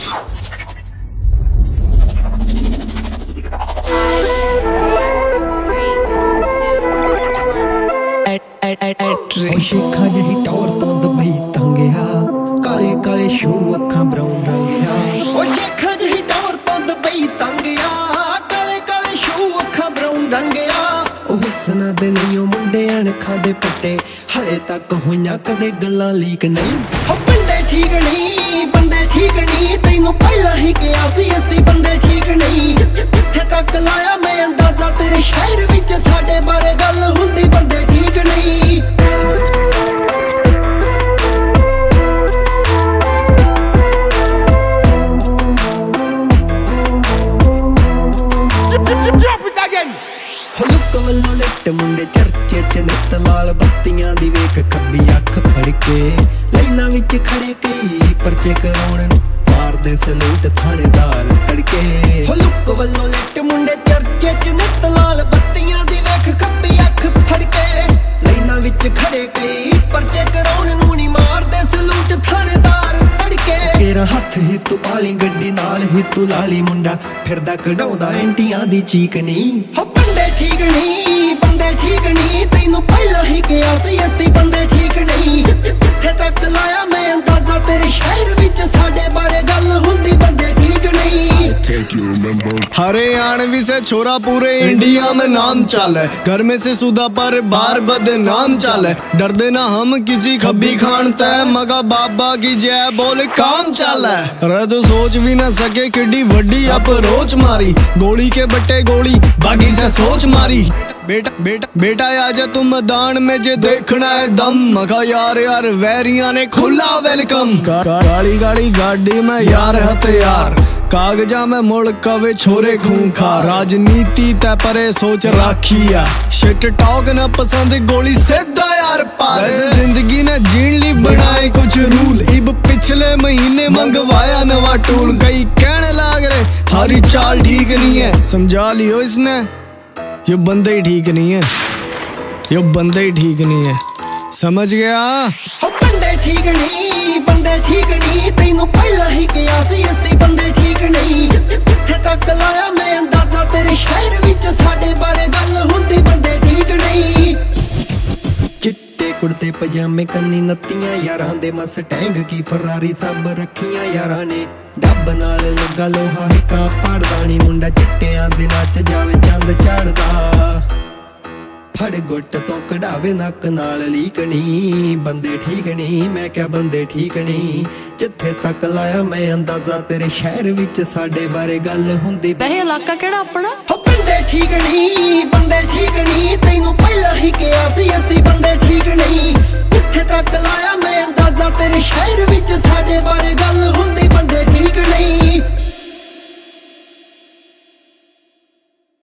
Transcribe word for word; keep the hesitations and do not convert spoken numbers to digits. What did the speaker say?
शेखा जही टौर तो दुबई तंगया काले काले शू अखां ब्राउन रंगया ओ शेखा जही टौर तो दुबई तंगया काले काले शू अखां ब्राउन रंगया ओ हुस्ना दे नहीं मुंडे अणखां दे पट्टे हले तक होइयां कदे गल्लां लीक नहीं ओ बंदे ठीक नहीं बंदे ठीक नहीं तैनूं पहला ही किया सी असीं बंदे ठीक नहीं जिथे तक लाया मैं अंदाजा तेरे शहर विच साडे बारे गल हुंदी बंदे ठीक नहीं ਵੱਲੋਂ ਲਿਟ ਮੁੰਡੇ ਚਰਚੇ ਚ ਨਿੱਤ ਲਾਲ ਬੱਤੀਆਂ ਦੀ ਵੇਖ ਖੱਬੀ ਅੱਖ ਫੜ ਕੇ ਲਾਈਨਾਂ ਵਿੱਚ ਖੜੇ ਕਈ ਪਰਚੇ ਕਰਾਉਣ ਨੂੰ ਮਾਰਦੇ ਸਲੂਟ ਥਾਣੇਦਾਰ ਤੜਕੇ ਹੋ ਲੁੱਕ ਵੱਲੋਂ ਲਿਟ ਮੁੰਡੇ ਚਰਚੇ ਚ ਨਿੱਤ ਲਾਲ ਬੱਤੀਆਂ ਦੀ ਵੇਖ ਖੱਬੀ ਅੱਖ ਫੜ ਕੇ ਲਾਈਨਾਂ ਵਿੱਚ ਖੜੇ ਕਈ ਪਰਚੇ ਕਰਾਉਣ ਨੂੰ ਨਹੀਂ ਮਾਰਦੇ ਸਲੂਟ ਥਾਣੇਦਾਰ ਤੜਕੇ ਤੇਰਾ ਹੱਥ ਹੀ ਤੂੰ ਪਾਲੀ ਗੱਡੀ ਨਾਲ ਹੀ ਤੂੰ ਲਾਲੀ ਮੁੰਡਾ ਫਿਰਦਾ ਕਢਾਉਂਦਾ ਐਂਟੀਆਂ ਦੀ ਚੀਕ ਨਹੀਂ ਹੋ ਬੰਦੇ ਠੀਕ ਨਹੀਂ ਬੰਦੇ ਠੀਕ ਨਹੀਂ ਤੈਨੂੰ ਪਹਿਲਾਂ ਹੀ ਕਿਹਾ ਸੀ ਅਸੀਂ ਬੰਦੇ ਠੀਕ ਨਹੀਂ ਜਿੱਥੇ ਤੱਕ ਲਾਇਆ ਮੈਂ ਅੰਦਾਜ਼ਾ ਤੇਰੇ ਸ਼ਹਿਰ ਵਿੱਚ ਸਾਡੇ ਬਾਰੇ ਗੱਲ ਹੁੰਦੀ ਬੰਦੇ ਠੀਕ ਨਹੀਂ हरियाणवी से छोरा पूरे इंडिया में नाम चाल है घर में से सुधा पर बार बदनाम चाल है डरते ना हम किसी खब्बी खान तय मगा बाबा की जय बोल काम चाल है रे तो सोच भी ना सके किड्डी वड्डी अप्रोच मारी गोली के बट्टे गोली बागी से सोच मारी बेटा बेटा बेटा आजा तुम मैदान में जे देखना है दम मगा यार यार वैरिया ने खुला वेलकम गाड़ी गाड़ी गाड़ी में यार हथियार कागजा में मुल्क वे छोरे खूंखा राजनीति तय परे सोच राखिया शिट टॉक न पसंद गोली सीधा यार पार जिंदगी ने जीण ली बनाए कुछ रूल इब पिछले महीने मंगवाया नवा टूल कई कहने लाग रहे थारी चाल ठीक नहीं है समझा लियो इसने ये बंदे ही ठीक नहीं है ये बंदे ही ठीक नहीं है समझ गया बंदे ठीक नहीं बंदे ठीक नहीं तैनू पहला ही किया सी असीं बंदे ठीक नहीं जिथे तक लाया मैं अंदाजा तेरे शहर विच साडे बारे गल हुंदी बंदे ठीक नहीं चिट्टे कुर्ते पजामे कन्नी नत्तियां यारां दे मस्टैंग की फरारी सब रखियां यारां ने डब नाल लगा लोहा हिका पड़दा नी मुंडा चिट्टियां दे नच जावे चंद चढ़दा फड़ गुट तो कढ़ावे नक नाल लीक नहीं बंदे ठीक नहीं मैं क्या बंदे ठीक नहीं जिथे तक लाया मैं अंदाजा तेरे शहर विच साडे बारे गल हुंदी वह इलाका केड़ा अपना बंदे ठीक नहीं बंदे ठीक नहीं तैनू पहला ही किया सी असीं बंदे ठीक नहीं जिथे तक लाया मैं अंदाजा तेरे शहर विच साडे बारे